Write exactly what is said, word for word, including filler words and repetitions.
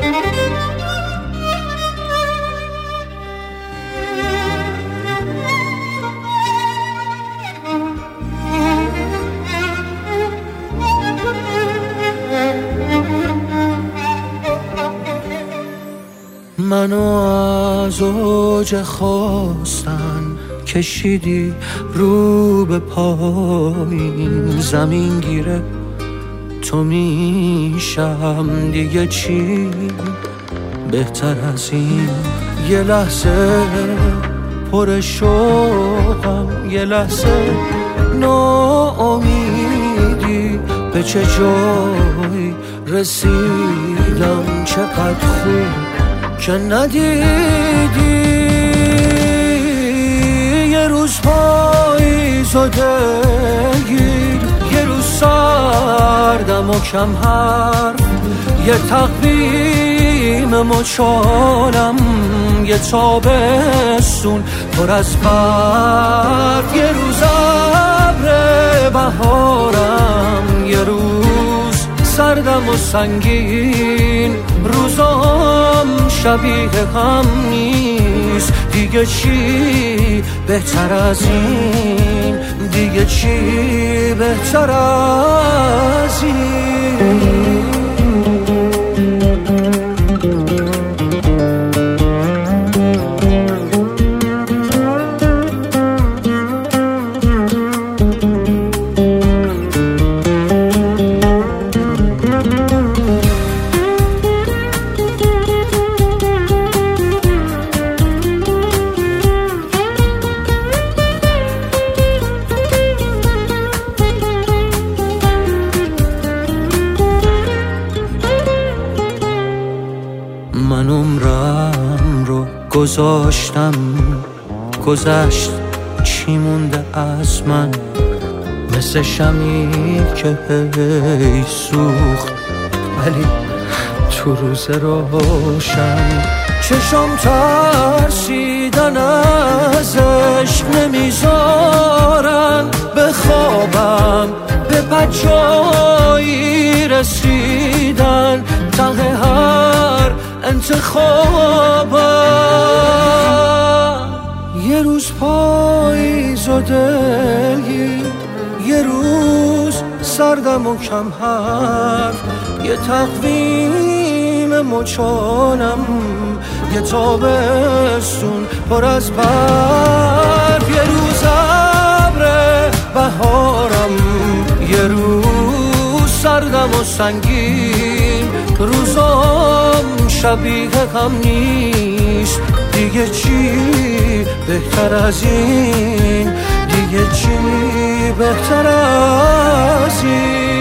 منو از اوج خواستن کشیدی رو به پایین، زمین گیره تو میشم دیگه چی بهتر از این. یه لحظه پر شوقم، یه لحظه ناامیدی، به چه جایی رسیدم، چقدر خوب که ندیدی. یه روز پاییزو دلگیر، یه روز سردم و کم حرف، یه تقویم مچالم، یه تابستون پر از برف، یه روز ابر بهارم، یه روز سردم و سنگین. روزام شبیه هم نیست، دیگه چی بهتر از این، دیگه چی بهتر از این. من عمرم رو گذاشتم گذشت، چی مونده از من؟ مثل شمی که هی سوخت ولی تو روز روشن. چشم ترسیدن از عشق نمیذارن بخوابم، به بجایی رسیدن ته هر انتخابم. یه روز پاییز و دلگیر، یه روز سردم و کم حرف، یه تقویم مچالم، یه تابستون پر از برف، یه روز ابر بهارم، یه روز سردم و سنگین. روزام شبیه هم نیست، دیگه چی بهتر از این، دیگه چی بهتر از این.